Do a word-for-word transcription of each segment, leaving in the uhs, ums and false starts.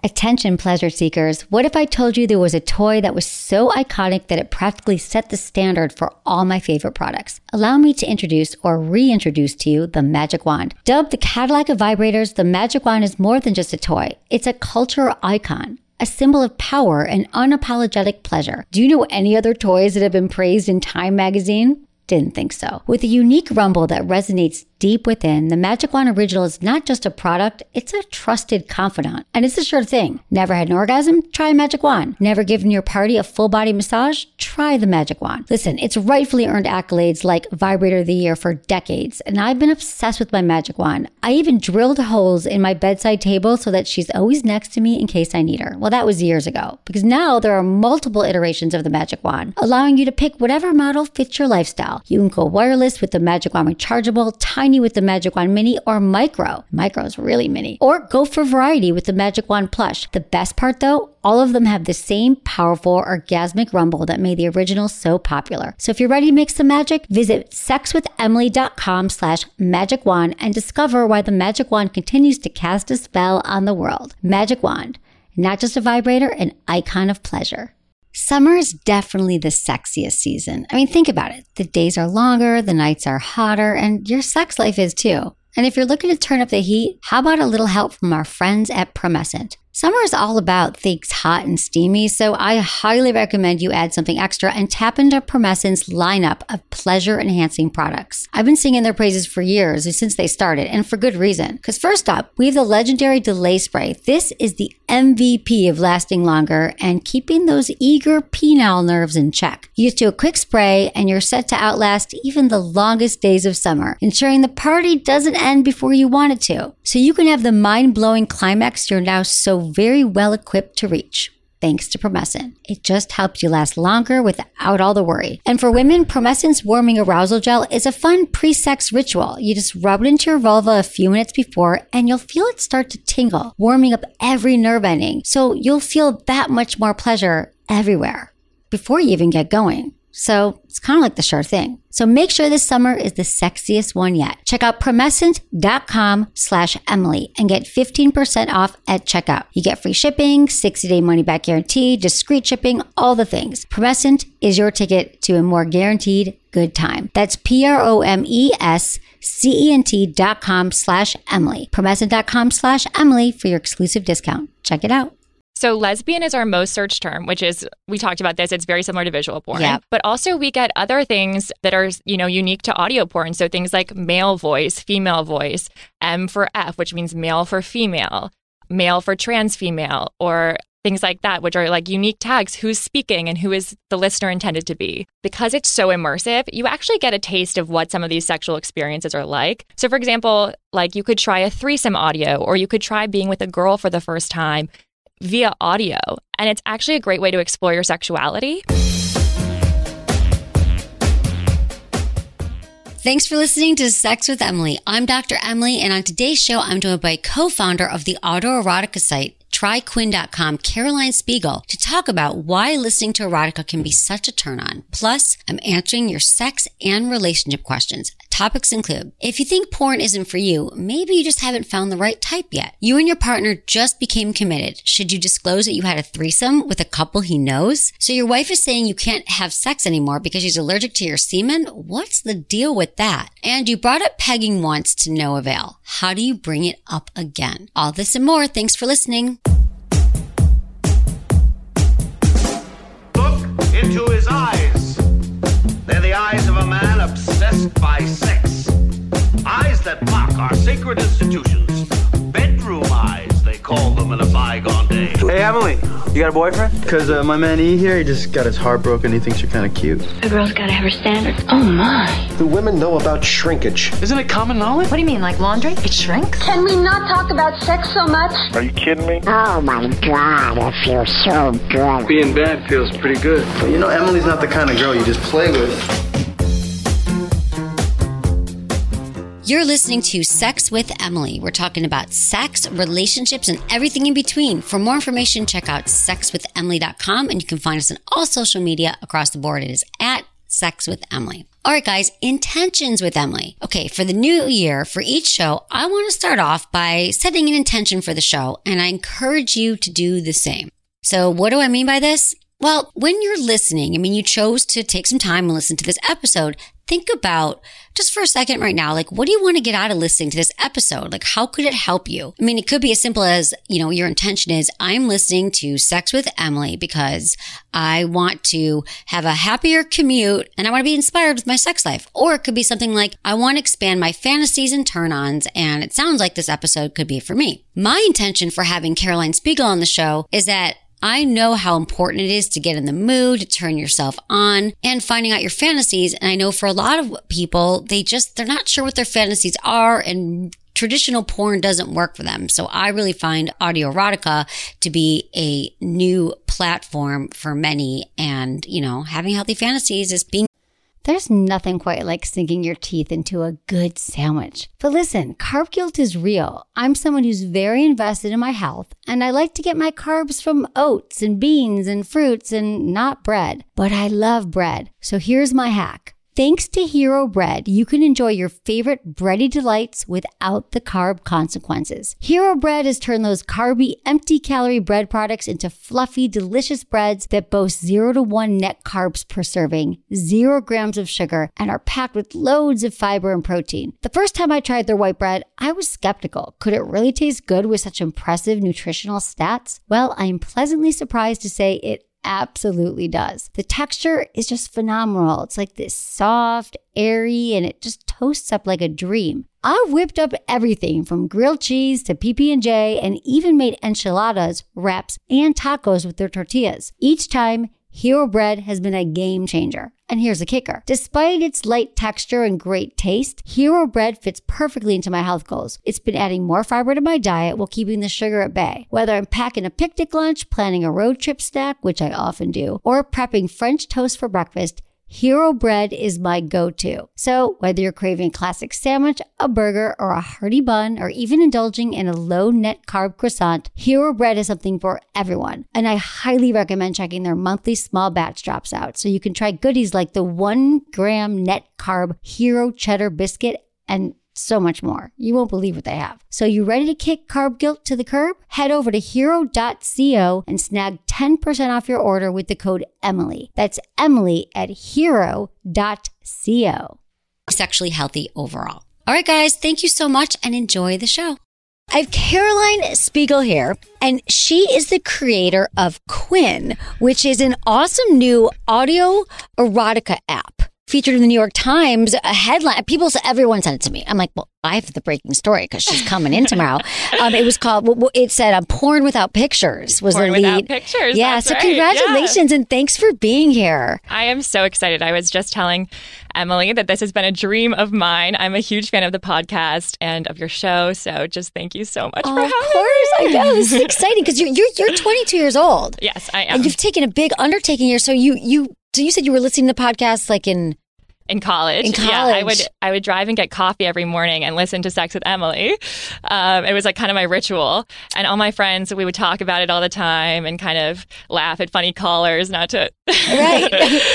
Attention, pleasure seekers. What if I told you there was a toy that was so iconic that it practically set the standard for all my favorite products? Allow me to introduce or reintroduce to you the Magic Wand. Dubbed the Cadillac of vibrators, the Magic Wand is more than just a toy. It's a cultural icon, a symbol of power and unapologetic pleasure. Do you know any other toys that have been praised in Time magazine? Didn't think so. With a unique rumble that resonates deep within, the Magic Wand Original is not just a product, it's a trusted confidant. And it's a sure thing. Never had an orgasm? Try a Magic Wand. Never given your party a full body massage? Try the Magic Wand. Listen, it's rightfully earned accolades like Vibrator of the Year for decades, and I've been obsessed with my Magic Wand. I even drilled holes in my bedside table so that she's always next to me in case I need her. Well, that was years ago, because now there are multiple iterations of the Magic Wand, allowing you to pick whatever model fits your lifestyle. You can go wireless with the Magic Wand Rechargeable, tiny with the Magic Wand Mini, or micro. Micro is really mini. Or go for variety with the Magic Wand Plush. The best part though, all of them have the same powerful orgasmic rumble that made the original so popular. So if you're ready to make some magic, visit sexwithemily.com slash magic wand and discover why the Magic Wand continues to cast a spell on the world. Magic Wand, not just a vibrator, an icon of pleasure. Summer is definitely the sexiest season. I mean, think about it. The days are longer, the nights are hotter, and your sex life is too. And if you're looking to turn up the heat, how about a little help from our friends at Promescent? Summer is all about things hot and steamy, so I highly recommend you add something extra and tap into Promescent's lineup of pleasure-enhancing products. I've been singing their praises for years, since they started, and for good reason. Because first up, we have the legendary Delay Spray. This is the M V P of lasting longer and keeping those eager penile nerves in check. You just do a quick spray, and you're set to outlast even the longest days of summer, ensuring the party doesn't end before you want it to. So you can have the mind-blowing climax you're now so very well equipped to reach. Thanks to Promescent. It just helps you last longer without all the worry. And for women, Promescent's Warming Arousal Gel is a fun pre-sex ritual. You just rub it into your vulva a few minutes before and you'll feel it start to tingle, warming up every nerve ending. So you'll feel that much more pleasure everywhere before you even get going. So it's kind of like the sure thing. So make sure this summer is the sexiest one yet. Check out promescent.com slash Emily and get fifteen percent off at checkout. You get free shipping, sixty day money back guarantee, discreet shipping, all the things. Promescent is your ticket to a more guaranteed good time. That's P-R-O-M-E-S-C-E-N-T dot com slash Emily. Promescent.com slash Emily for your exclusive discount. Check it out. So lesbian is our most searched term, which is, we talked about this, it's very similar to visual porn. Yep. But also we get other things that are, you know, unique to audio porn. So things like male voice, female voice, M for F, which means male for female, male for trans female, or things like that, which are like unique tags, who's speaking and who is the listener intended to be. Because it's so immersive, you actually get a taste of what some of these sexual experiences are like. So for example, like you could try a threesome audio, or you could try being with a girl for the first time via audio. And it's actually a great way to explore your sexuality. Thanks for listening to Sex with Emily. I'm Doctor Emily, and on today's show, I'm joined by co-founder of the autoerotica site, try quinn dot com, Caroline Spiegel, to talk about why listening to erotica can be such a turn on. Plus, I'm answering your sex and relationship questions. Topics include, if you think porn isn't for you, maybe you just haven't found the right type yet. You and your partner just became committed. Should you disclose that you had a threesome with a couple he knows? So your wife is saying you can't have sex anymore because she's allergic to your semen? What's the deal with that? And you brought up pegging once to no avail. How do you bring it up again? All this and more. Thanks for listening. Look into his eyes. They're the eyes of a man obsessed by sex. Eyes that mock our sacred institutions. Bedroom eyes, they call them in a bygone day. Hey, Emily, you got a boyfriend? Because uh, my man E here, he just got his heart broken. He thinks you're kind of cute. A girl's got to have her standards. Oh, my. Do women know about shrinkage? Isn't it common knowledge? What do you mean, like laundry? It shrinks? Can we not talk about sex so much? Are you kidding me? Oh, my God, it feels so good. Being bad feels pretty good. But you know, Emily's not the kind of girl you just play with. You're listening to Sex with Emily. We're talking about sex, relationships, and everything in between. For more information, check out sex with emily dot com, and you can find us on all social media across the board. It is at Sex with Emily. All right, guys, intentions with Emily. Okay, for the new year, for each show, I want to start off by setting an intention for the show, and I encourage you to do the same. So what do I mean by this? Well, when you're listening, I mean, you chose to take some time and listen to this episode. Think about, just for a second right now, like, what do you want to get out of listening to this episode? Like, how could it help you? I mean, it could be as simple as, you know, your intention is, I'm listening to Sex with Emily because I want to have a happier commute and I want to be inspired with my sex life. Or it could be something like, I want to expand my fantasies and turn-ons, and it sounds like this episode could be for me. My intention for having Caroline Spiegel on the show is that I know how important it is to get in the mood, to turn yourself on, and finding out your fantasies. And I know for a lot of people, they just, they're not sure what their fantasies are, and traditional porn doesn't work for them. So I really find audio erotica to be a new platform for many. And, you know, having healthy fantasies is being There's nothing quite like sinking your teeth into a good sandwich. But listen, carb guilt is real. I'm someone who's very invested in my health, and I like to get my carbs from oats and beans and fruits and not bread. But I love bread. So here's my hack. Thanks to Hero Bread, you can enjoy your favorite bready delights without the carb consequences. Hero Bread has turned those carby, empty-calorie bread products into fluffy, delicious breads that boast zero to one net carbs per serving, zero grams of sugar, and are packed with loads of fiber and protein. The first time I tried their white bread, I was skeptical. Could it really taste good with such impressive nutritional stats? Well, I am pleasantly surprised to say it absolutely does. The texture is just phenomenal. It's like this soft, airy, and it just toasts up like a dream. I've whipped up everything from grilled cheese to P B and J, and even made enchiladas, wraps, and tacos with their tortillas. Each time, Hero Bread has been a game changer. And here's the kicker. Despite its light texture and great taste, Hero Bread fits perfectly into my health goals. It's been adding more fiber to my diet while keeping the sugar at bay. Whether I'm packing a picnic lunch, planning a road trip snack, which I often do, or prepping French toast for breakfast, Hero Bread is my go-to. So whether you're craving a classic sandwich, a burger, or a hearty bun, or even indulging in a low net carb croissant, Hero Bread is something for everyone. And I highly recommend checking their monthly small batch drops out so you can try goodies like the one gram net carb Hero Cheddar Biscuit and so much more. You won't believe what they have. So you ready to kick carb guilt to the curb? Head over to hero dot co and snag ten percent off your order with the code Emily. That's Emily at hero dot co. Sexually healthy overall. All right, guys, thank you so much and enjoy the show. I have Caroline Spiegel here, and she is the creator of Quinn, which is an awesome new audio erotica app. Featured in the New York Times, a headline. People, everyone sent it to me. I'm like, well, I have the breaking story because she's coming in tomorrow. um, it was called, it said, um, Porn Without Pictures was Porn the lead. Without Pictures. Yeah, that's so right. congratulations yeah. and thanks for being here. I am so excited. I was just telling Emily that this has been a dream of mine. I'm a huge fan of the podcast and of your show. So just thank you so much oh, for having me. Of course, me. I know. This is exciting because you're, you're, you're twenty-two years old. Yes, I am. And you've taken a big undertaking here. So you, you, so you said you were listening to podcasts like in... In college. In college. Yeah, I would I would drive and get coffee every morning and listen to Sex with Emily. Um, it was like kind of my ritual. And all my friends, we would talk about it all the time and kind of laugh at funny callers, not to... Right.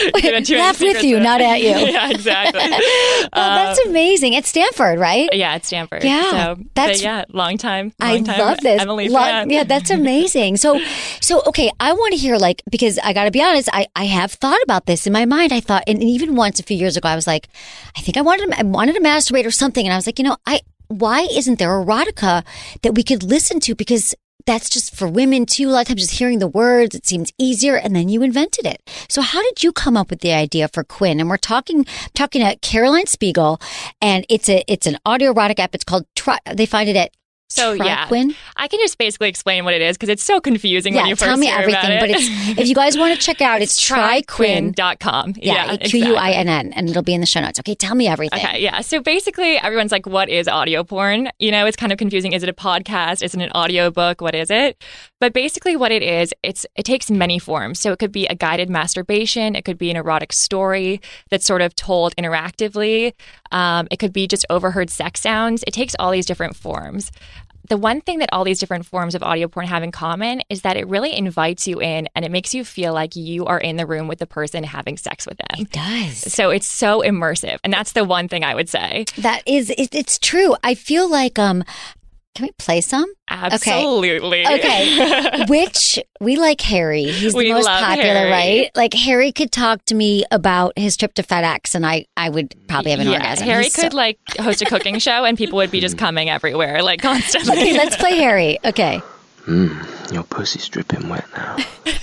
Laugh with you, not at you. Yeah, exactly. Well, that's um, amazing. At Stanford, right? Yeah, at Stanford. Yeah. So, that's, yeah, long time. Long I time love this. Emily Long, fan. yeah, that's amazing. So, so okay, I want to hear like, because I got to be honest, I, I have thought about this in my mind. I thought, and even once a few years ago, I was like, I think I wanted to, I wanted to masturbate or something. And I was like, you know, I, why isn't there erotica that we could listen to? Because that's just for women too. A lot of times just hearing the words, it seems easier. And then you invented it. So how did you come up with the idea for Quinn? And we're talking, talking to Caroline Spiegel, and it's a, it's an audio erotic app. It's called, Try, they find it at So Try yeah, Quinn? I can just basically explain what it is because it's so confusing yeah, when you first tell me hear everything. about But it. it's, if you guys want to check out, it's try quinn dot com. Yeah, Yeah, Q U I N N, and it'll be in the show notes. Okay, tell me everything. Okay, yeah. So basically, everyone's like, what is audio porn? You know, it's kind of confusing. Is it a podcast? Is it an audio book? What is it? But basically what it is, it's it takes many forms. So it could be a guided masturbation. It could be an erotic story that's sort of told interactively. Um, it could be just overheard sex sounds. It takes all these different forms. the one thing that all these different forms of audio porn have in common is that it really invites you in and it makes you feel like you are in the room with the person having sex with them. It does. So it's so immersive. And that's the one thing I would say. That is, it, it's true. I feel like, um, can we play some? Absolutely. Okay. okay. Which, we like Harry. He's the we most love popular, Harry. right? Like Harry could talk to me about his trip to FedEx and I, I would probably have an yeah, orgasm. Harry He's could so... like host a cooking show and people would be just coming everywhere, like constantly. Okay, let's play Harry. Okay. Mmm, your pussy's dripping wet now.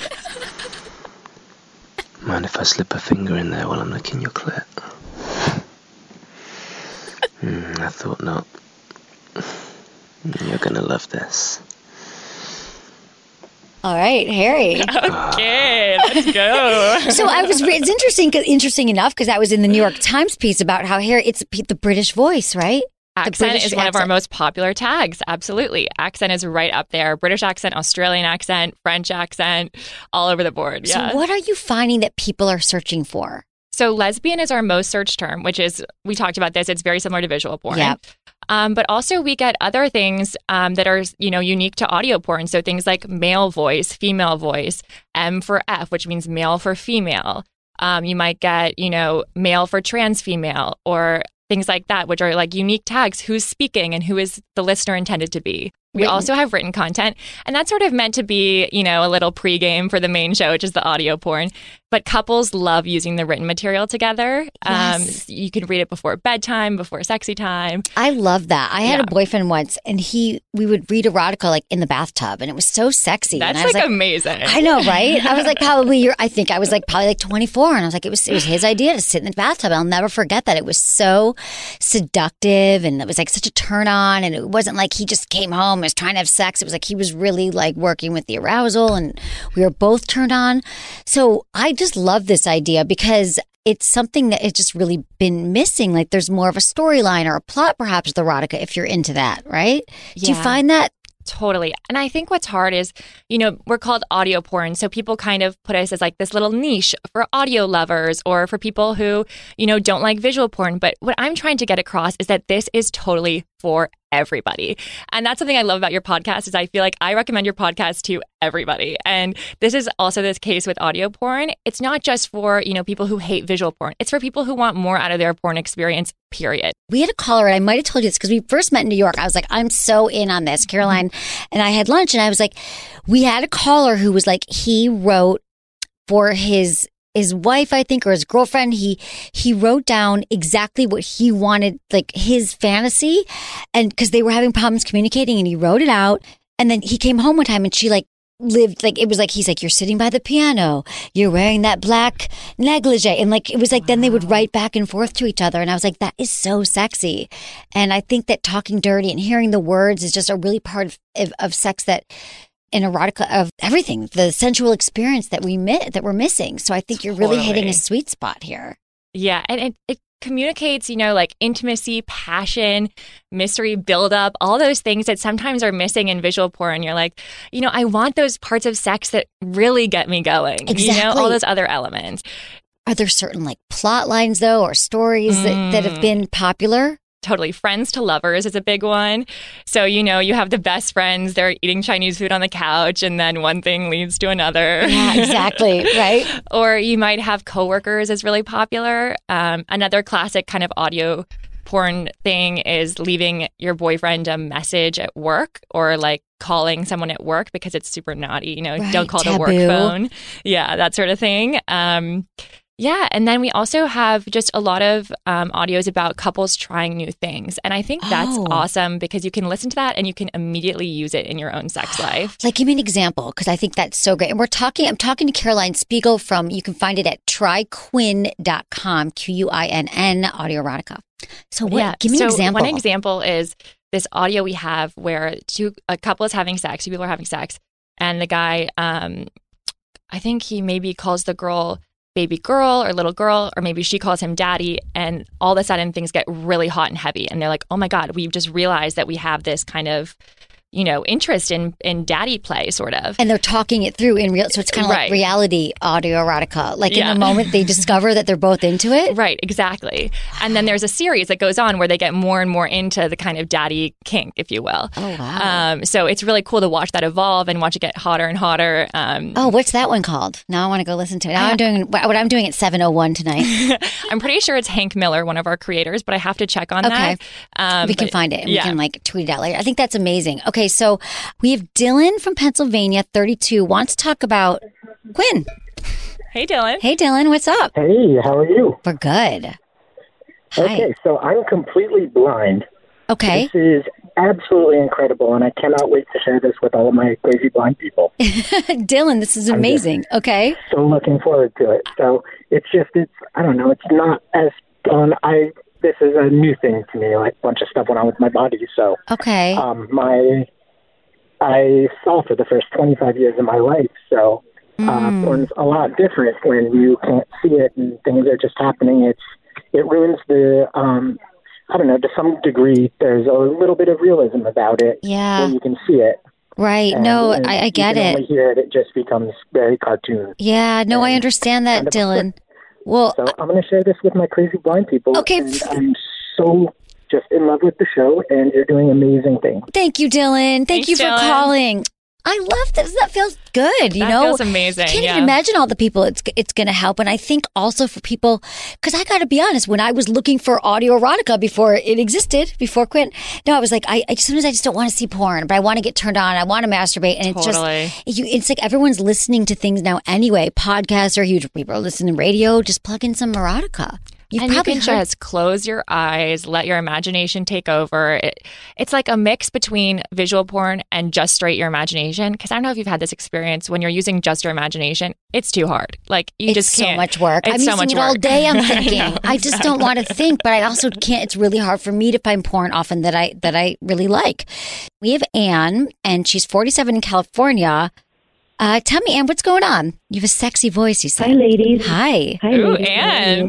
Mind if I slip a finger in there while I'm licking your clit? Hmm, I thought not. You're gonna love this. All right, Harry. Okay, let's go. So I was. It's interesting. Cause, interesting enough because that was in the New York Times piece about how Harry. It's the British voice, right? Accent British is one of our accent. most popular tags. Absolutely, accent is right up there. British accent, Australian accent, French accent, all over the board. Yeah. So what are you finding that people are searching for? So lesbian is our most searched term, which is, we talked about this, it's very similar to visual porn. Yep. Um, but also we get other things um, that are, you know, unique to audio porn. So things like male voice, female voice, M for F, which means male for female. Um, you might get, you know, male for trans female or things like that, which are like unique tags. Who's speaking and who is the listener intended to be. We Written. also have written content, and that's sort of meant to be, you know, a little pregame for the main show, which is the audio porn. But couples love using the written material together. Yes. Um, you can read it before bedtime, before sexy time. I love that. I had Yeah. a boyfriend once, and he we would read erotica like in the bathtub, and it was so sexy. That's and I was like, like amazing. I know, right? I was like, probably you're. I think I was like probably like twenty-four, and I was like, it was it was his idea to sit in the bathtub. I'll never forget that. It was so seductive, and it was like such a turn on, and it wasn't like he just came home and was trying to have sex. It was like he was really like working with the arousal, and we were both turned on. So I just love this idea because it's something that it's just really been missing. Like there's more of a storyline or a plot, perhaps, with erotica if you're into that, right? Do you Yeah. find that? Totally. And I think what's hard is, you know, we're called audio porn. So people kind of put us as like this little niche for audio lovers or for people who, you know, don't like visual porn. But what I'm trying to get across is that this is totally for everybody. And that's something I love about your podcast is I feel like I recommend your podcast to everybody. And this is also the case with audio porn. It's not just for, you know, people who hate visual porn. It's for people who want more out of their porn experience, period. We had a caller, and I might have told you this because we first met in New York. I was like, I'm so in on this. Caroline and I had lunch, and I was like, we had a caller who was like, he wrote for his his wife, I think, or his girlfriend. He he wrote down exactly what he wanted, like his fantasy, and because they were having problems communicating, and he wrote it out. And then he came home one time, and she like lived like it was like he's like, you're sitting by the piano, you're wearing that black negligee, and like it was like wow. Then they would write back and forth to each other, and I was like, that is so sexy. And I think that talking dirty and hearing the words is just a really part of, of, of sex that in erotica, of everything, the sensual experience that we mi- that we're missing. So I think you're really Totally. hitting a sweet spot here. Yeah, and it, it communicates, you know, like intimacy, passion, mystery, buildup, all those things that sometimes are missing in visual porn. You're like, you know, I want those parts of sex that really get me going. Exactly. You know, all those other elements. Are there certain like plot lines though, or stories Mm. that, that have been popular? Totally. Friends to lovers is a big one. So, you know, you have the best friends, they're eating Chinese food on the couch, and then one thing leads to another. Yeah, exactly. Right. Or you might have coworkers is really popular. Um, another classic kind of audio porn thing is leaving your boyfriend a message at work or like calling someone at work because it's super naughty. You know, Right, don't call taboo. the work phone. Yeah, that sort of thing. Um, yeah. And then we also have just a lot of um, audios about couples trying new things. And I think that's Oh. awesome because you can listen to that and you can immediately use it in your own sex life. Like, give me an example, because I think that's so great. And we're talking, I'm talking to Caroline Spiegel from, you can find it at try quinn dot com, Q U I N N, audio erotica. So what, Yeah. give me so an example. One example is this audio we have where two a couple is having sex, two people are having sex, and the guy, um, I think he maybe calls the girl baby girl or little girl, or maybe she calls him daddy, and all of a sudden things get really hot and heavy, and they're like, oh my God, we've just realized that we have this kind of, you know, interest in, in daddy play, sort of. And they're talking it through in real, so it's kind of Right. like reality audio erotica. Like Yeah. in the moment they discover that they're both into it. Right, exactly. And then there's a series that goes on where they get more and more into the kind of daddy kink, if you will. Oh, wow. Um, so it's really cool to watch that evolve and watch it get hotter and hotter. Um, Oh, what's that one called? Now I want to go listen to it. Now I'm doing what I'm doing at seven oh one tonight. I'm pretty sure it's Hank Miller, one of our creators, but I have to check on Okay. that. Um, we can but- find it and yeah. we can like tweet it out later. I think that's amazing. Okay, so we have Dylan from Pennsylvania, thirty-two, wants to talk about Quinn. Hey, Dylan. Hey, Dylan, what's up? Hey, how are you? We're good. Hi. Okay, so I'm completely blind. Okay. This is absolutely incredible, and I cannot wait to share this with all of my crazy blind people. Dylan, this is amazing. Okay. So looking forward to it. So it's just, it's, I don't know, it's not as fun. I, this is a new thing to me, like a bunch of stuff went on with my body. So, Okay. um, my, I saw for the first twenty-five years of my life. So, uh, porn's a lot different when you can't see it and things are just happening. It's, it ruins the, um, I don't know, to some degree, there's a little bit of realism about it Yeah. when you can see it. Right. And No, when I, I you get can it. only hear it, it just becomes very cartoon. Yeah. No, I and understand that, kind of Dylan. Well, So I'm going to share this with my crazy blind people. Okay. And I'm so just in love with the show, and you're doing amazing things. thank you, Dylan. Thank Thanks, you for Dylan. calling. I love this. That feels good. You That know, feels amazing, I can't yeah. even imagine all the people it's it's going to help. And I think also for people, because I got to be honest, when I was looking for audio erotica before it existed, before Quinn, no, I was like, I, I sometimes I just don't want to see porn, but I want to get turned on. I want to masturbate, and it's Totally. just you. It's like everyone's listening to things now anyway. Podcasts are huge. People are listening to radio. Just plug in some erotica. You've and you probably can heard- just close your eyes, let your imagination take over. It, it's like a mix between visual porn and just straight your imagination. Because I don't know if you've had this experience when you're using just your imagination. It's too hard. Like you it's just so can't. much work. It's I'm so using much it all work. day. I'm I thinking. know. I, just don't want to think, but I also can't. It's really hard for me to find porn often that I that I really like. We have Anne, and she's forty-seven in California. Uh, tell me, Anne, what's going on? You have a sexy voice. You said. Hi, ladies. Hi. Hi, Ooh, ladies. Anne.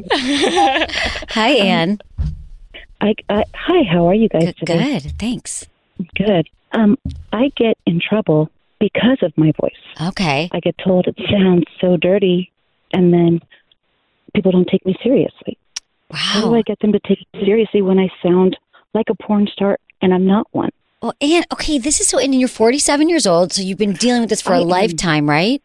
Hi, Anne. I, I, hi, how are you guys Good. today? Good. Thanks. Good. Um, I get in trouble because of my voice. Okay. I get told it sounds so dirty, and then people don't take me seriously. How do Wow. I get them to take it seriously when I sound like a porn star and I'm not one? Well, Anne. Okay, this is so. And you're forty-seven years old, so you've been dealing with this for I a am. lifetime, right?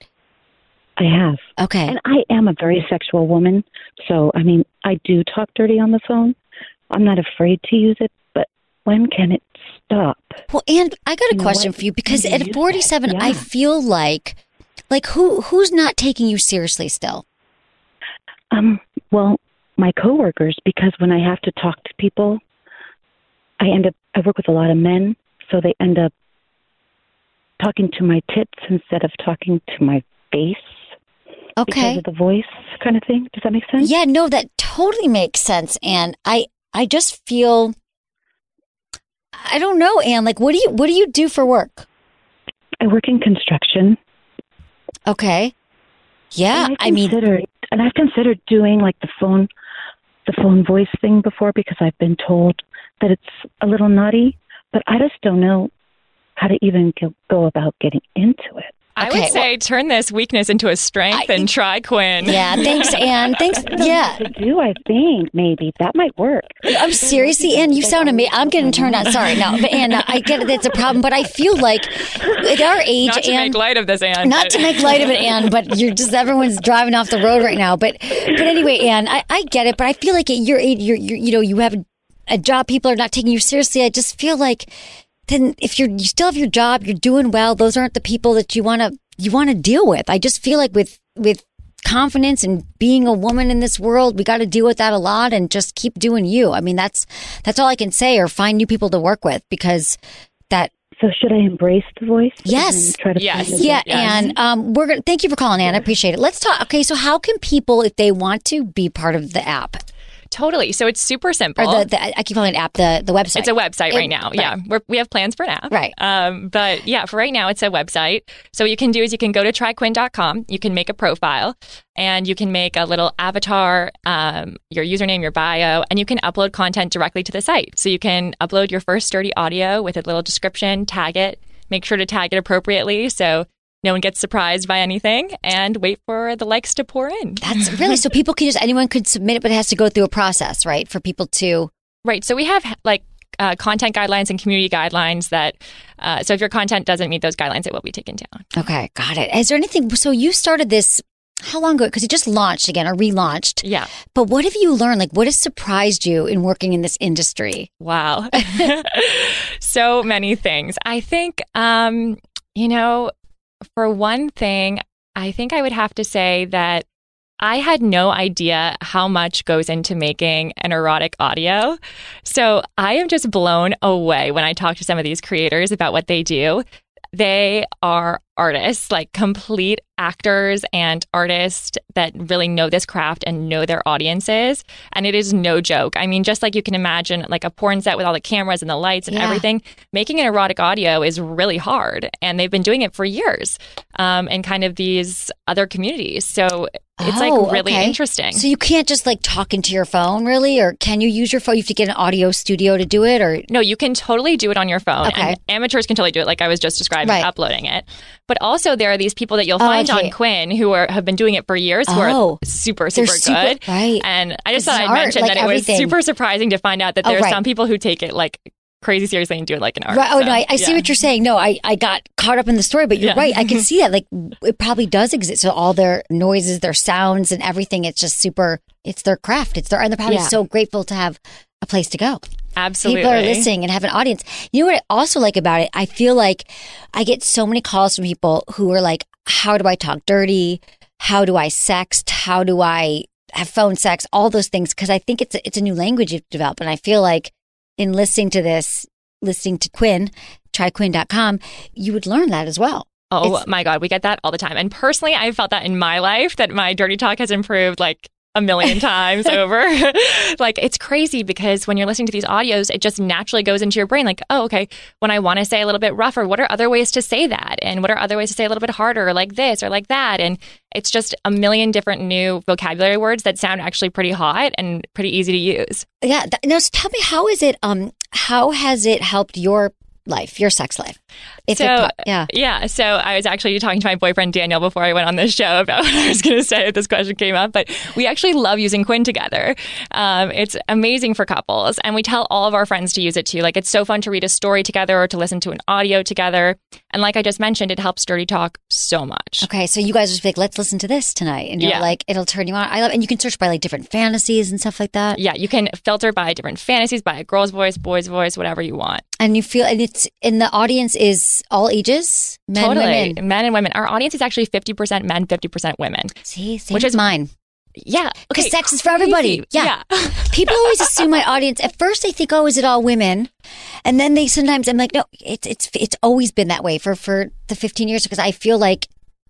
I have. Okay. And I am a very sexual woman. So, I mean, I do talk dirty on the phone. I'm not afraid to use it, but when can it stop? Well, and I got a You know question what? for you because You at use forty-seven, that. I Yeah. feel like, like who who's not taking you seriously still? Um, well, my coworkers, because when I have to talk to people, I end up, I work with a lot of men, so they end up talking to my tits instead of talking to my face because Okay. of the voice kind of thing. Does that make sense? Yeah, no, that totally makes sense. And I I just feel I don't know, Anne, like what do you what do you do for work? I work in construction. Okay. Yeah, and I mean considered, and I've considered doing like the phone, the phone voice thing before because I've been told that it's a little naughty, but I just don't know how to even go, go about getting into it. I Okay, would say turn this weakness into a strength I- and try Quinn. yeah, thanks, Anne. Thanks. Yeah. To do, I think maybe that might work. I'm seriously, Anne, you sound amazing. I'm getting turned on. Sorry, no, but Anne, I get it. That's a problem. But I feel like at our age, Not to Anne, make light of this, Anne. not but- to make light of it, Anne, but you're just everyone's driving off the road right now. But but anyway, Anne, I, I get it. But I feel like at your age, you're, you're you know you have a, a job. People are not taking you seriously. I just feel like then if you're you still have your job, you're doing well. Those aren't the people that you want to you want to deal with. I just feel like with with confidence and being a woman in this world, we got to deal with that a lot and just keep doing you. I mean, that's that's all I can say. Or find new people to work with because that. So should I embrace the voice? and Yes. then Try to Yes. find a- Yeah, Yes. and um, we're gonna thank you for calling, Anne. I appreciate it. Let's talk. Okay, so how can people, if they want to, be part of the app Totally. So it's super simple. or the, the I keep calling it app, the the website? It's a website It- right now. Yeah, We're, we have plans for an app. Right. Um, but yeah, for right now, it's a website. So what you can do is you can go to try quinn dot com. You can make a profile and you can make a little avatar, um, your username, your bio, and you can upload content directly to the site. So you can upload your first dirty audio with a little description, tag it, make sure to tag it appropriately so no one gets surprised by anything, and wait for the likes to pour in. That's really, so people can just, anyone could submit it, but it has to go through a process, right? For people to. Right. So we have like uh, content guidelines and community guidelines that, uh, so if your content doesn't meet those guidelines, it will be taken down. Okay. Got it. Is there anything, so you started this, how long ago? Because it just launched again or relaunched. Yeah. But what have you learned? Like, what has surprised you in working in this industry? Wow. So many things. I think, um, you know, for one thing, I think I would have to say that I had no idea how much goes into making an erotic audio. So I am just blown away when I talk to some of these creators about what they do. They are artists, like complete actors and artists that really know this craft and know their audiences. And it is no joke. I mean, just like you can imagine like a porn set with all the cameras and the lights and yeah. everything, making an erotic audio is really hard. And they've been doing it for years um, in kind of these other communities. So it's oh, like really okay. interesting. So you can't just like talk into your phone really? Or can you use your phone? You have to get an audio studio to do it? Or no, you can totally do it on your phone. Okay. And amateurs can totally do it like I was just describing, right. uploading it. But also there are these people that you'll find oh, okay. on Quinn who are have been doing it for years who oh, are super, super super, good. Right. And I just It's thought I'd art, mention like that it everything. was super surprising to find out that Oh, there are right. some people who take it like crazy seriously and do it like an art. Right. Oh, so, no, I, I see yeah. what you're saying. No, I, I got caught up in the story, but you're Yeah. right. I can see that. Like, it probably does exist. So all their noises, their sounds and everything, it's just super, it's their craft. It's their, and they're probably Yeah. so grateful to have a place to go. Absolutely. People are listening and have an audience. You know what I also like about it? I feel like I get so many calls from people who are like, how do I talk dirty? How do I sext? How do I have phone sex? All those things. Because I think it's a, it's a new language you've developed. And I feel like in listening to this, listening to Quinn, try quinn dot com, you would learn that as well. Oh It's- my God, we get that all the time. And personally, I've felt that in my life that my dirty talk has improved like a million times over. Like, it's crazy because when you're listening to these audios, it just naturally goes into your brain like, oh, okay, when I want to say a little bit rougher, what are other ways to say that? And what are other ways to say a little bit harder, or like this or like that? And it's just a million different new vocabulary words that sound actually pretty hot and pretty easy to use. Yeah. Th- now, so tell me, how is it, um, how has it helped your life, your sex life? If so, it, po- yeah. Yeah. So I was actually talking to my boyfriend, Daniel, before I went on this show about what I was going to say if this question came up. But we actually love using Quinn together. Um, it's amazing for couples. And we tell all of our friends to use it too. Like, it's so fun to read a story together or to listen to an audio together. And like I just mentioned, it helps dirty talk so much. Okay. So you guys just be like, let's listen to this tonight. And you're Yeah. like, it'll turn you on. I love, and you can search by like different fantasies and stuff like that. Yeah. You can filter by different fantasies, by a girl's voice, boy's voice, whatever you want. And you feel, and it's, and the audience is all ages, men, totally. women. Men and women. Our audience is actually fifty percent men, fifty percent women. See, same Which as is mine. Yeah. Because Okay, sex is for everybody. crazy. Yeah. Yeah. People always assume my audience. At first, they think, "Oh, is it all women?" And then they sometimes I'm like, "No, it's it's it's always been that way for for the fifteen years." Because I feel like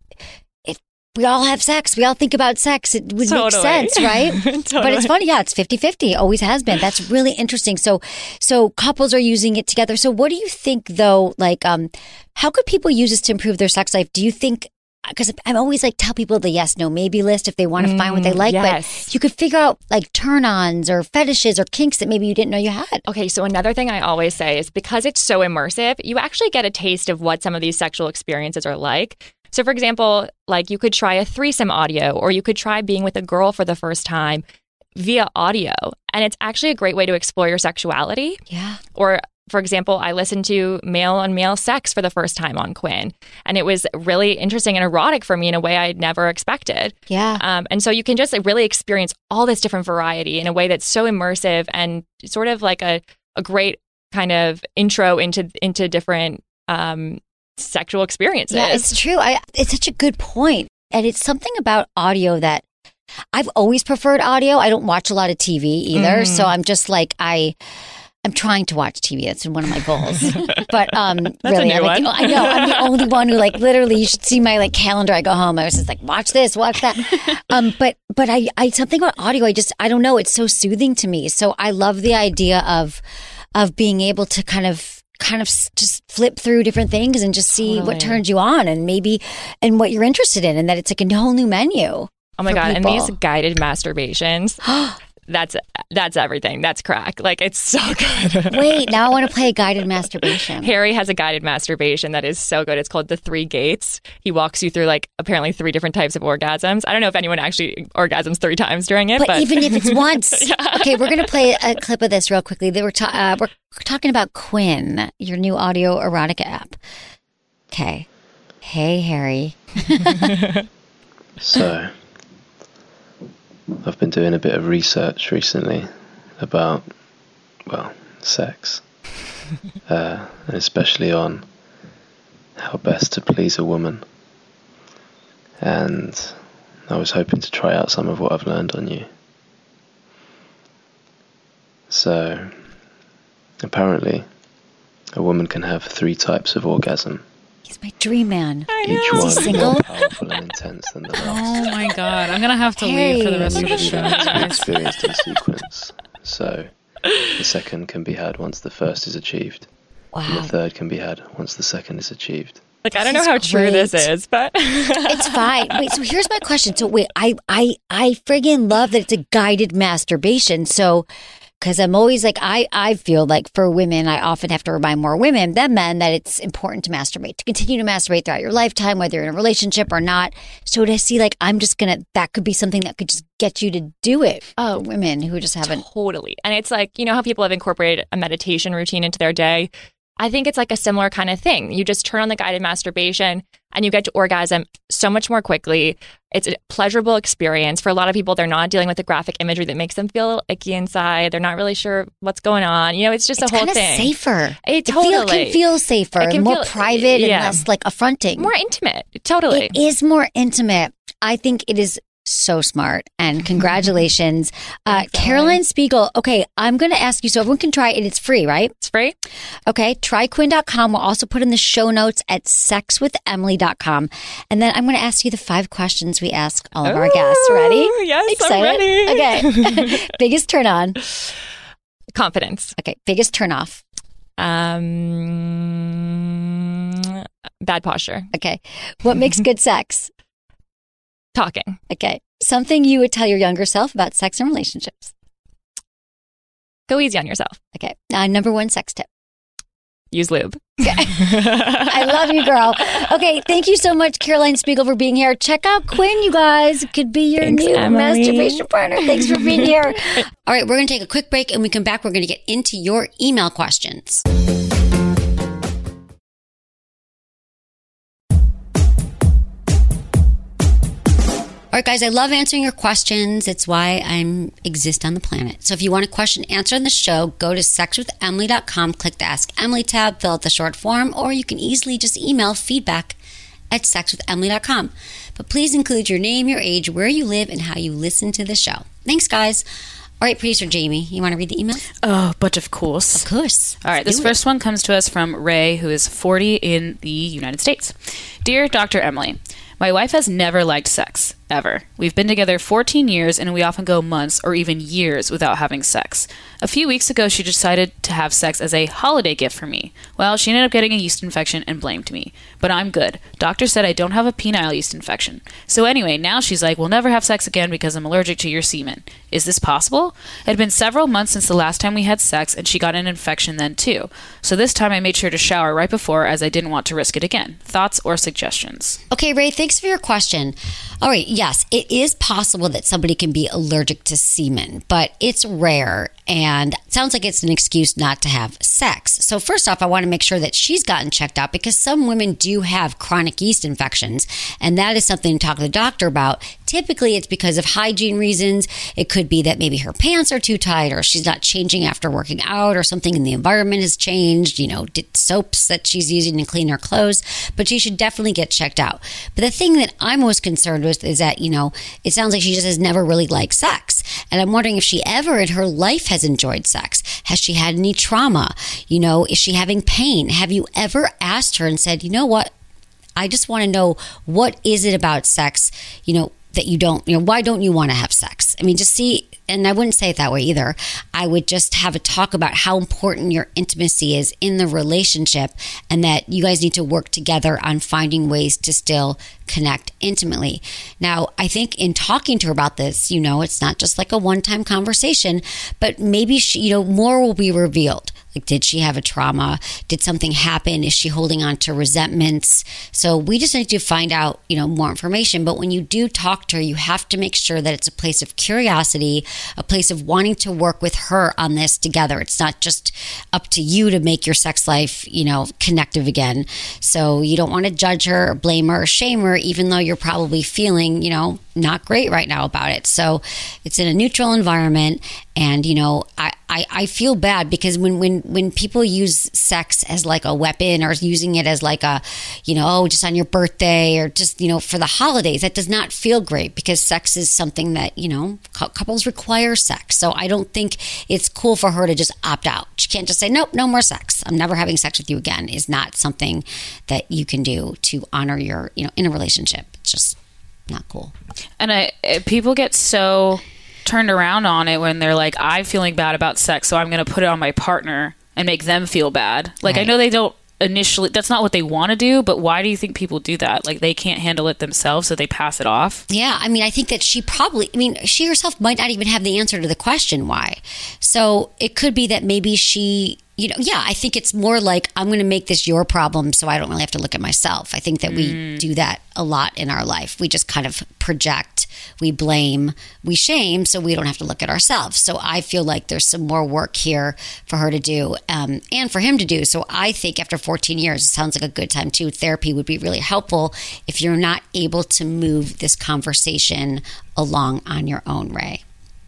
if we all have sex, we all think about sex. It would Totally. make sense, right? Totally. But it's funny, yeah. It's fifty-fifty. Always has been. That's really interesting. So so couples are using it together. So what do you think, though? Like, um, how could people use this to improve their sex life? Do you think? Because I'm always like, tell people the yes, no, maybe list if they want to find what they like. yes. But you could figure out like turn-ons or fetishes or kinks that maybe you didn't know you had. Okay, so another thing I always say is because it's so immersive, you actually get a taste of what some of these sexual experiences are like. So for example, like you could try a threesome audio, or you could try being with a girl for the first time via audio. And it's actually a great way to explore your sexuality. Yeah. Or for example, I listened to male on male sex for the first time on Quinn, and it was really interesting and erotic for me in a way I'd never expected. Yeah. Um, and so you can just like, really experience all this different variety in a way that's so immersive and sort of like a, a great kind of intro into into different um, sexual experiences. Yeah, it's true. I, it's such a good point. And it's something about audio that I've always preferred audio. I don't watch a lot of T V either. Mm. So I'm just like, I... I'm trying to watch T V. That's one of my goals. But um, really, a new I'm like, one. I know I'm the only one who like literally. You should see my like calendar. I go home. I was just like, watch this, watch that. um, but but I I something about audio. I just I don't know. It's so soothing to me. So I love the idea of of being able to kind of kind of s- just flip through different things and just see Totally. what turns you on and maybe and what you're interested in, and that it's like a whole new menu. Oh my for God. people. And these guided masturbations. that's that's everything. That's crack. Like, it's so good. Wait, now I want to play a guided masturbation. Harry has a guided masturbation that is so good. It's called The Three Gates. He walks you through, like, apparently three different types of orgasms. I don't know if anyone actually orgasms three times during it. But, but even if it's once. Yeah. Okay, we're going to play a clip of this real quickly. They were ta- uh, we're talking about Quinn, your new audio erotica app. Okay. Hey, Harry. So, I've been doing a bit of research recently about, well, sex. uh, and especially on how best to please a woman. And I was hoping to try out some of what I've learned on you. So, apparently, a woman can have three types of orgasm. He's my dream man. Each one is more powerful and intense than the last. Oh my God. I'm going to have to hey. leave for the rest of the show. Experienced in sequence. So, the second can be had once the first is achieved. Wow. And the third can be had once the second is achieved. Like, I don't know how true this is, but it's fine. Wait, so here's my question. So wait, I I I friggin' love that it's a guided masturbation. So, because I'm always like, I I feel like for women, I often have to remind more women than men that it's important to masturbate, to continue to masturbate throughout your lifetime, whether you're in a relationship or not. So to see, like, I'm just gonna, that could be something that could just get you to do it. Oh, for women who just haven't. Totally. And it's like, you know how people have incorporated a meditation routine into their day? I think it's like a similar kind of thing. You just turn on the guided masturbation and you get to orgasm so much more quickly. It's a pleasurable experience. For a lot of people, they're not dealing with the graphic imagery that makes them feel icky inside. They're not really sure what's going on. You know, it's just it's a whole thing. It's safer. It totally. It feel, can feel safer and more feel, private yeah. and less like affronting. More intimate. Totally. It is more intimate. I think it is so smart, and congratulations. uh, Caroline Spiegel. Okay, I'm going to ask you, so everyone can try it. It's free, right? It's free. Okay, try quinn dot com. We'll also put in the show notes at sex with emily dot com. And then I'm going to ask you the five questions we ask all of Ooh, our guests. Ready? Yes, Excited? I'm ready. Okay. Biggest turn on? Confidence. Okay, biggest turn off? Um, bad posture. Okay. What makes good sex? Talking. Okay. Something you would tell your younger self about sex and relationships? Go easy on yourself. Okay. Uh, number one sex tip? Use lube. Okay. I love you, girl. Okay. Thank you so much, Caroline Spiegel, for being here. Check out Quinn, you guys. It could be your Thanks, new Emily. masturbation partner. Thanks for being here. All right. We're going to take a quick break, and when we come back, we're going to get into your email questions. All right, guys, I love answering your questions. It's why I exist on the planet. So if you want a question answered on the show, go to sex with emily dot com, click the Ask Emily tab, fill out the short form, or you can easily just email feedback at sex with emily dot com. But please include your name, your age, where you live, and how you listen to the show. Thanks, guys. All right, producer Jamie, you want to read the email? Oh, but of course. Of course. All right, this first one comes to us from Ray, who is forty in the United States. Dear Doctor Emily, my wife has never liked sex, ever. We've been together fourteen years, and we often go months or even years without having sex. A few weeks ago, she decided to have sex as a holiday gift for me. Well, she ended up getting a yeast infection and blamed me. But I'm good. Doctor said I don't have a penile yeast infection. So anyway, now she's like, we'll never have sex again because I'm allergic to your semen. Is this possible? It had been several months since the last time we had sex, and she got an infection then too. So this time I made sure to shower right before, as I didn't want to risk it again. Thoughts or suggestions? Okay, Ray, thanks for your question. All right, yes, it is possible that somebody can be allergic to semen, but it's rare, and it sounds like it's an excuse not to have sex. So first off, I want to make sure that she's gotten checked out, because some women do have chronic yeast infections, and that is something to talk to the doctor about. Typically, it's because of hygiene reasons. It could be that maybe her pants are too tight, or she's not changing after working out, or something in the environment has changed, you know, soaps that she's using to clean her clothes, but she should definitely get checked out. But the thing that I'm most concerned with is that, you know, it sounds like she just has never really liked sex. And I'm wondering if she ever in her life has enjoyed sex. Has she had any trauma? You know, is she having pain? Have you ever asked her and said, you know what? I just want to know, what is it about sex, you know, that you don't, you know, why don't you want to have sex? I mean, just see, and I wouldn't say it that way either. I would just have a talk about how important your intimacy is in the relationship and that you guys need to work together on finding ways to still connect intimately. Now, I think in talking to her about this, you know, it's not just like a one-time conversation, but maybe she, you know, more will be revealed. Like, did she have a trauma? Did something happen? Is she holding on to resentments? So we just need to find out, you know, more information. But when you do talk to her, you have to make sure that it's a place of curiosity, a place of wanting to work with her on this together. It's not just up to you to make your sex life, you know, connective again. So you don't want to judge her or blame her or shame her, even though you're probably feeling, you know, not great right now about it. So it's in a neutral environment. And, you know, I, I, I feel bad because when, when, when people use sex as like a weapon or using it as like a, you know, oh, just on your birthday or just, you know, for the holidays, that does not feel great because sex is something that, you know, couples require sex. So I don't think it's cool for her to just opt out. She can't just say, nope, no more sex. I'm never having sex with you again is not something that you can do to honor your, you know, in a relationship. It's just not cool. And I, people get so turned around on it when they're like, I'm feeling bad about sex, so I'm going to put it on my partner and make them feel bad. Like, right. I know they don't initially, that's not what they want to do, but why do you think people do that? Like, they can't handle it themselves, so they pass it off? Yeah, I mean, I think that she probably, I mean, she herself might not even have the answer to the question why. So it could be that maybe she, you know, yeah, I think it's more like, I'm going to make this your problem so I don't really have to look at myself. I think that we mm. do that a lot in our life. We just kind of project, we blame, we shame, so we don't have to look at ourselves. So I feel like there's some more work here for her to do um, and for him to do. So I think after fourteen years, it sounds like a good time too. Therapy would be really helpful if you're not able to move this conversation along on your own, Ray.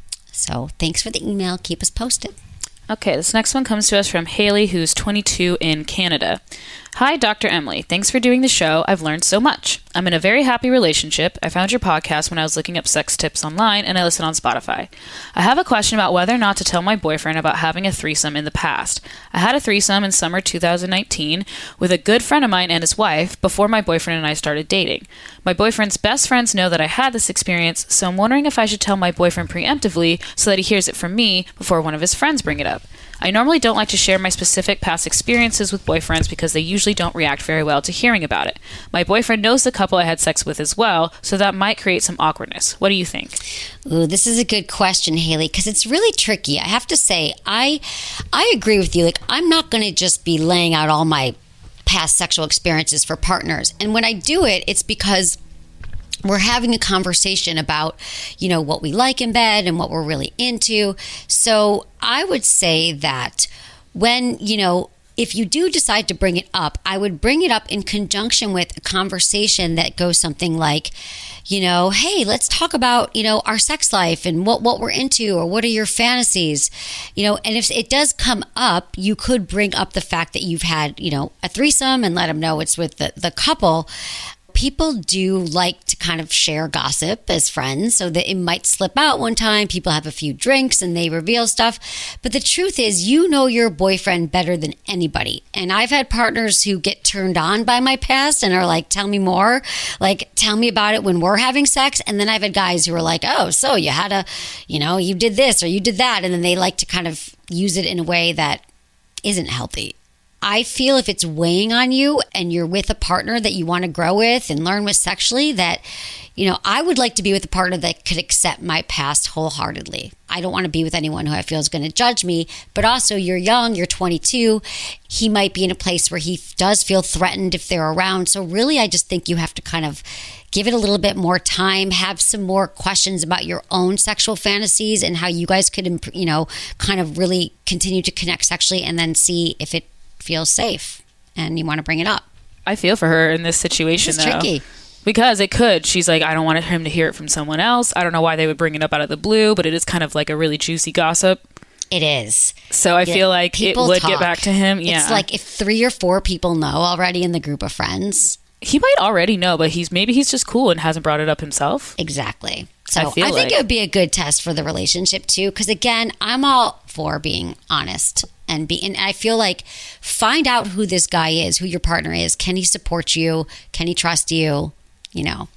So thanks for the email. Keep us posted. Okay, this next one comes to us from Haley, who's twenty-two in Canada. Hi, Doctor Emily. Thanks for doing the show. I've learned so much. I'm in a very happy relationship. I found your podcast when I was looking up sex tips online, and I listen on Spotify. I have a question about whether or not to tell my boyfriend about having a threesome in the past. I had a threesome in summer two thousand nineteen with a good friend of mine and his wife before my boyfriend and I started dating. My boyfriend's best friends know that I had this experience, so I'm wondering if I should tell my boyfriend preemptively so that he hears it from me before one of his friends bring it up. I normally don't like to share my specific past experiences with boyfriends because they usually don't react very well to hearing about it. My boyfriend knows the couple I had sex with as well, so that might create some awkwardness. What do you think? Ooh, this is a good question, Haley, because it's really tricky. I have to say, I I agree with you. Like, I'm not going to just be laying out all my past sexual experiences for partners. And when I do it, it's because we're having a conversation about, you know, what we like in bed and what we're really into. So I would say that when, you know, if you do decide to bring it up, I would bring it up in conjunction with a conversation that goes something like, you know, hey, let's talk about, you know, our sex life and what, what we're into or what are your fantasies, you know, and if it does come up, you could bring up the fact that you've had, you know, a threesome and let them know it's with the, the couple. People do like to kind of share gossip as friends, so that it might slip out one time. People have a few drinks and they reveal stuff. But the truth is, you know your boyfriend better than anybody. And I've had partners who get turned on by my past and are like, tell me more. Like, tell me about it when we're having sex. And then I've had guys who are like, oh, so you had a, you know, you did this or you did that. And then they like to kind of use it in a way that isn't healthy. I feel if it's weighing on you and you're with a partner that you want to grow with and learn with sexually, that, you know, I would like to be with a partner that could accept my past wholeheartedly. I don't want to be with anyone who I feel is going to judge me, but also you're young, you're twenty-two. He might be in a place where he does feel threatened if they're around. So really, I just think you have to kind of give it a little bit more time, have some more questions about your own sexual fantasies and how you guys could, you know, kind of really continue to connect sexually, and then see if it feels safe and you want to bring it up. I feel for her in this situation, it's though. Tricky. Because it could. She's like, I don't want him to hear it from someone else. I don't know why they would bring it up out of the blue, but it is kind of like a really juicy gossip. It is. So I yeah, feel like it would talk. get back to him. Yeah. It's like if three or four people know already in the group of friends. He might already know, but he's maybe he's just cool and hasn't brought it up himself. Exactly. So I, I, feel I think like. it would be a good test for the relationship too, because again, I'm all for being honest and be. And I feel like find out who this guy is, who your partner is. Can he support you? Can he trust you? You know,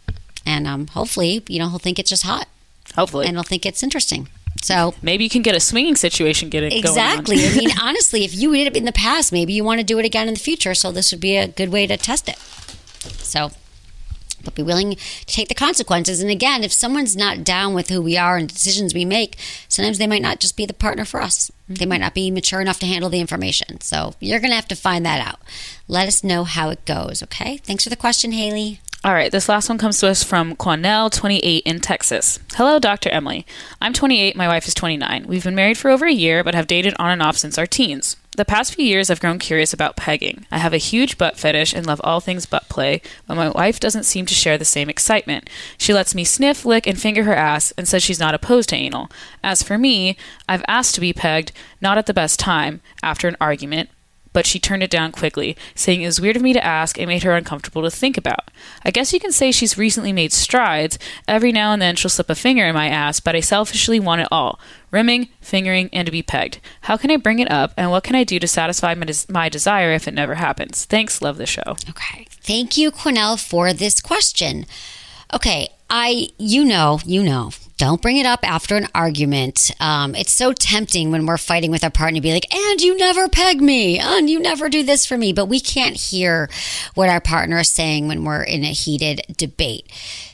And um, hopefully, you know, he'll think it's just hot. Hopefully. And he'll think it's interesting. So maybe you can get a swinging situation get it exactly. going on. I mean, honestly, if you did it in the past, maybe you want to do it again in the future. So this would be a good way to test it. So, but be willing to take the consequences. And again, if someone's not down with who we are and decisions we make, sometimes they might not just be the partner for us. Mm-hmm. They might not be mature enough to handle the information. So you're going to have to find that out. Let us know how it goes. Okay. Thanks for the question, Haley. All right, this last one comes to us from Quanell, twenty-eight, in Texas. Hello, Doctor Emily. I'm twenty-eight, my wife is twenty-nine. We've been married for over a year, but have dated on and off since our teens. The past few years, I've grown curious about pegging. I have a huge butt fetish and love all things butt play, but my wife doesn't seem to share the same excitement. She lets me sniff, lick, and finger her ass and says she's not opposed to anal. As for me, I've asked to be pegged, not at the best time, after an argument, but she turned it down quickly, saying it was weird of me to ask and made her uncomfortable to think about. I guess you can say she's recently made strides. Every now and then she'll slip a finger in my ass, but I selfishly want it all. Rimming, fingering, and to be pegged. How can I bring it up, and what can I do to satisfy my, des- my desire if it never happens? Thanks, love the show. Okay. Thank you, Quanell, for this question. Okay, I, you know, you know. Don't bring it up after an argument. Um, it's so tempting when we're fighting with our partner to be like, and you never peg me, and you never do this for me. But we can't hear what our partner is saying when we're in a heated debate.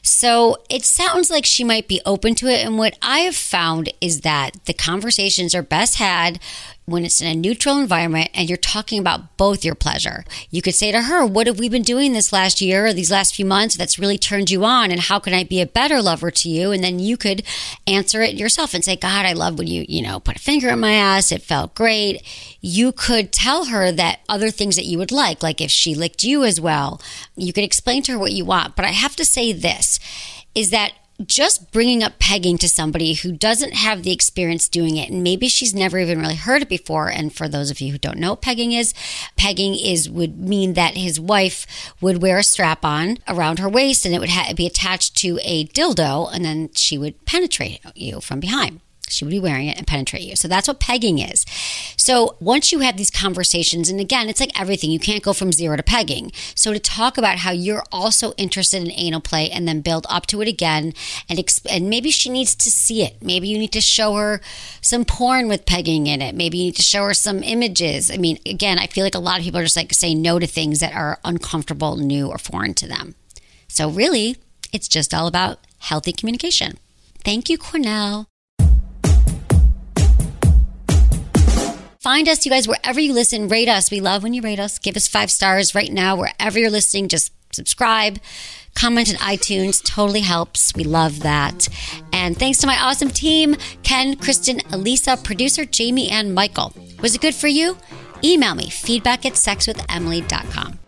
So it sounds like she might be open to it. And what I have found is that the conversations are best had when it's in a neutral environment and you're talking about both your pleasure. You could say to her, what have we been doing this last year or these last few months that's really turned you on, and how can I be a better lover to you? And then you could answer it yourself and say, God, I love when you, you know, put a finger in my ass. It felt great. You could tell her that other things that you would like, like if she licked you as well, you could explain to her what you want. But I have to say this, is that just bringing up pegging to somebody who doesn't have the experience doing it, and maybe she's never even really heard it before. And for those of you who don't know what pegging is, pegging is would mean that his wife would wear a strap on around her waist, and it would ha- be attached to a dildo, and then she would penetrate you from behind. She would be wearing it and penetrate you. So that's what pegging is. So once you have these conversations, and again, it's like everything. You can't go from zero to pegging. So to talk about how you're also interested in anal play and then build up to it again, and exp- and maybe she needs to see it. Maybe you need to show her some porn with pegging in it. Maybe you need to show her some images. I mean, again, I feel like a lot of people are just like saying no to things that are uncomfortable, new, or foreign to them. So really, it's just all about healthy communication. Thank you, Quanell. Find us, you guys, wherever you listen. Rate us. We love when you rate us. Give us five stars right now. Wherever you're listening, just subscribe. Comment on iTunes. Totally helps. We love that. And thanks to my awesome team, Ken, Kristen, Elisa, producer Jamie, and Michael. Was it good for you? Email me, feedback at sex with emily dot com.